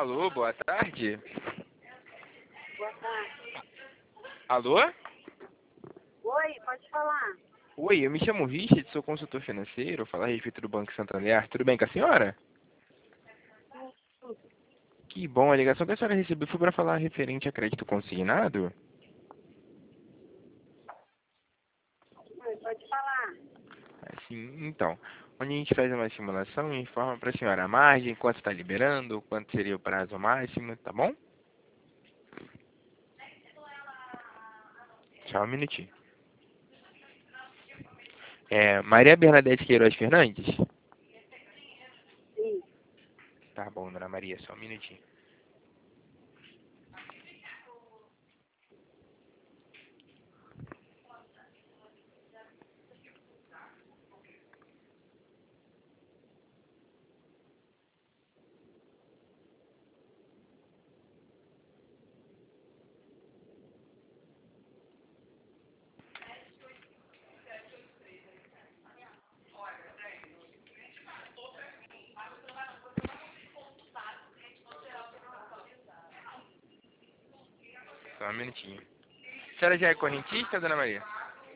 Alô, boa tarde. Boa tarde. Alô? Oi, pode falar. Oi, eu me chamo Richard, sou consultor financeiro, falo a respeito do Banco Santander. Tudo bem com a senhora? Que bom, a ligação que a senhora recebeu foi para falar referente a crédito consignado? Oi, pode falar. Assim, então, onde a gente faz uma simulação e informa para a senhora a margem, quanto está liberando, quanto seria o prazo máximo, tá bom? Só um minutinho. Maria Bernadette Queiroz Fernandes? Sim. Tá bom, dona Maria, só um minutinho. Só um minutinho. A senhora já é correntista, dona Maria?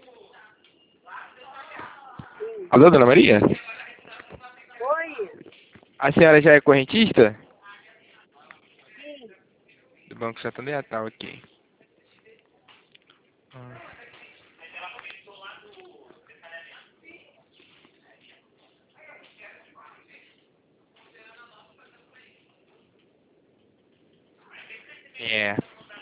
Sim. Alô, dona Maria? Oi. A senhora já é correntista? Sim. Do Banco Santander? Tá, ok. É.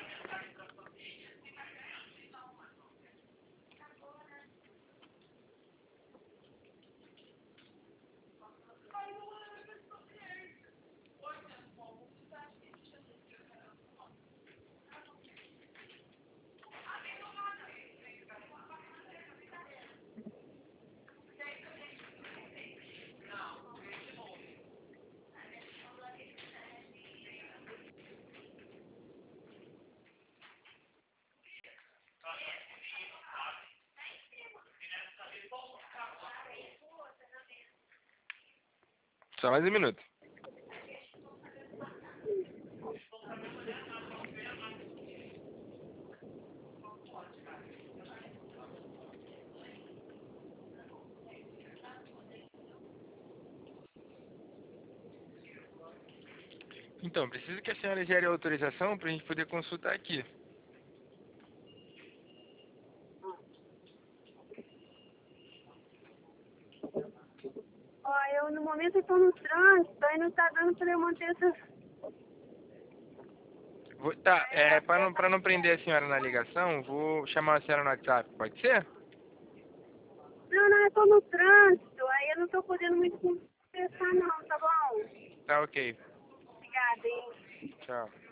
Só mais um minuto. Então, preciso que a senhora gere a autorização para a gente poder consultar aqui. Ó, eu no momento estou no trânsito, aí não tá dando para eu manter essa. Tá, para não prender a senhora na ligação, vou chamar a senhora no WhatsApp, pode ser? Não, eu tô no trânsito, aí eu não tô podendo muito conversar não, tá bom? Tá, ok. Obrigada, hein? Tchau.